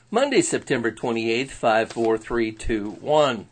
Monday, September 28th, 54321.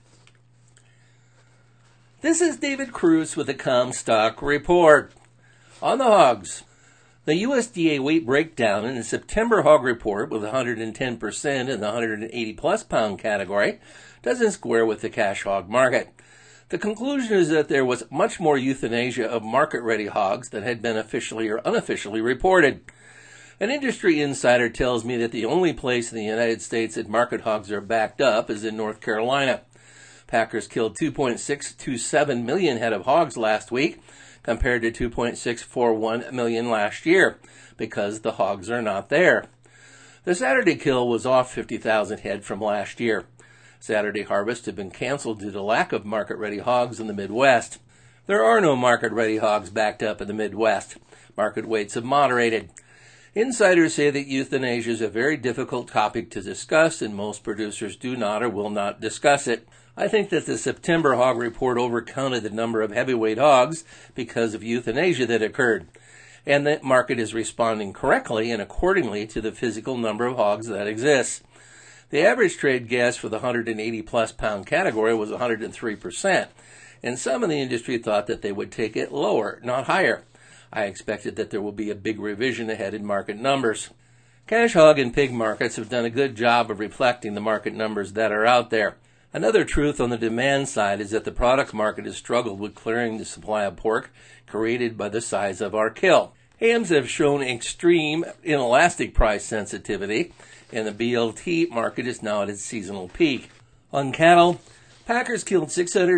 This is David Cruz with the Comstock Report. On the hogs, the USDA weight breakdown in the September hog report with 110% in the 180 plus pound category doesn't square with the cash hog market. The conclusion is that there was much more euthanasia of market-ready hogs than had been officially or unofficially reported. An industry insider tells me that the only place in the United States that market hogs are backed up is in North Carolina. Packers killed 2.627 million head of hogs last week, compared to 2.641 million last year, because the hogs are not there. The Saturday kill was off 50,000 head from last year. Saturday harvest had been canceled due to lack of market-ready hogs in the Midwest. There are no market-ready hogs backed up in the Midwest. Market weights have moderated. Insiders say that euthanasia is a very difficult topic to discuss, and most producers do not or will not discuss it. I think that the September hog report overcounted the number of heavyweight hogs because of euthanasia that occurred, and that market is responding correctly and accordingly to the physical number of hogs that exists. The average trade guess for the 180 plus pound category was 103%, and some in the industry thought that they would take it lower, not higher. I expected that there will be a big revision ahead in market numbers. Cash hog and pig markets have done a good job of reflecting the market numbers that are out there. Another truth on the demand side is that the products market has struggled with clearing the supply of pork created by the size of our kill. Hams have shown extreme inelastic price sensitivity, and the BLT market is now at its seasonal peak. On cattle, Packers killed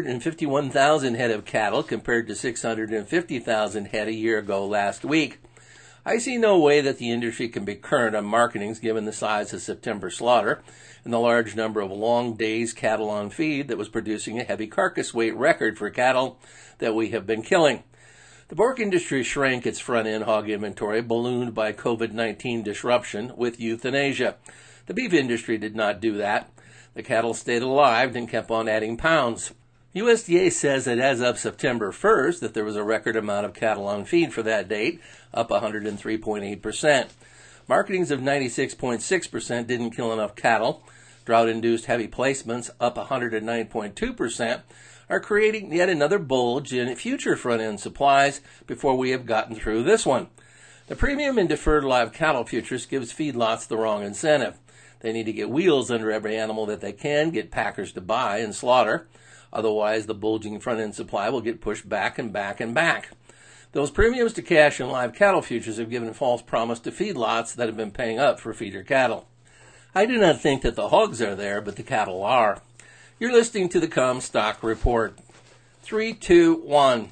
651,000 head of cattle compared to 650,000 head a year ago last week. I see no way that the industry can be current on marketings given the size of September slaughter and the large number of long days cattle on feed that was producing a heavy carcass weight record for cattle that we have been killing. The pork industry shrank its front-end hog inventory, ballooned by COVID-19 disruption with euthanasia. The beef industry did not do that. The cattle stayed alive and kept on adding pounds. USDA says that as of September 1st that there was a record amount of cattle on feed for that date, up 103.8%. Marketings of 96.6% didn't kill enough cattle. Drought-induced heavy placements, up 109.2%, are creating yet another bulge in future front-end supplies before we have gotten through this one. The premium in deferred live cattle futures gives feedlots the wrong incentive. They need to get wheels under every animal that they can, get packers to buy and slaughter. Otherwise, the bulging front-end supply will get pushed back and back and back. Those premiums to cash and live cattle futures have given false promise to feedlots that have been paying up for feeder cattle. I do not think that the hogs are there, but the cattle are. You're listening to the Comstock Report. 3, 2, 1.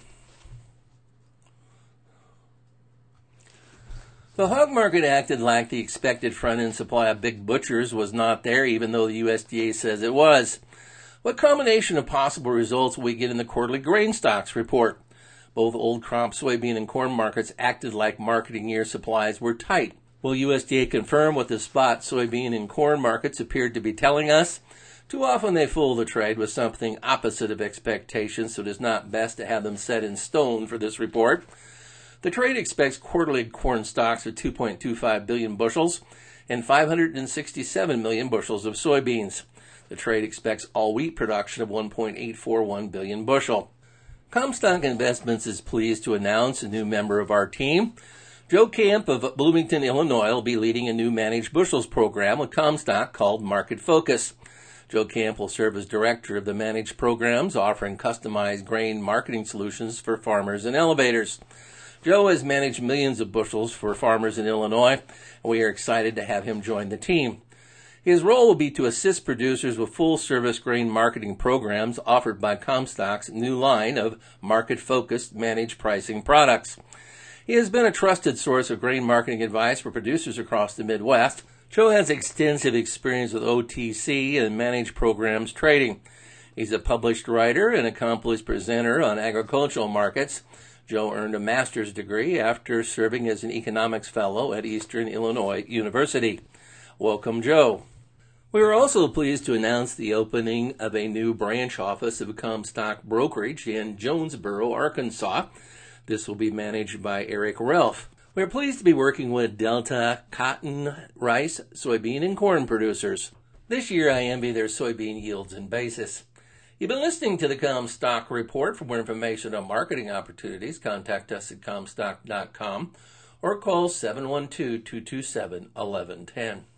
The hog market acted like the expected front-end supply of big butchers was not there, even though the USDA says it was. What combination of possible results will we get in the quarterly grain stocks report? Both old crop soybean and corn markets acted like marketing year supplies were tight. Will USDA confirm what the spot soybean and corn markets appeared to be telling us? Too often they fool the trade with something opposite of expectations, so it is not best to have them set in stone for this report. The trade expects quarterly corn stocks of 2.25 billion bushels and 567 million bushels of soybeans. The trade expects all wheat production of 1.841 billion bushel. Comstock Investments is pleased to announce a new member of our team. Joe Camp of Bloomington, Illinois, will be leading a new managed bushels program with Comstock called Market Focus. Joe Camp will serve as director of the managed programs, offering customized grain marketing solutions for farmers and elevators. Joe has managed millions of bushels for farmers in Illinois, and we are excited to have him join the team. His role will be to assist producers with full-service grain marketing programs offered by Comstock's new line of market-focused managed pricing products. He has been a trusted source of grain marketing advice for producers across the Midwest. Joe has extensive experience with OTC and managed programs trading. He's a published writer and accomplished presenter on agricultural markets. Joe earned a master's degree after serving as an economics fellow at Eastern Illinois University. Welcome, Joe. We are also pleased to announce the opening of a new branch office of Comstock Brokerage in Jonesboro, Arkansas. This will be managed by Eric Relf. We're pleased to be working with Delta cotton, rice, soybean, and corn producers. This year I envy their soybean yields and basis. You've been listening to the Comstock Report. For more information on marketing opportunities, contact us at Comstock.com or call 712-227-1110.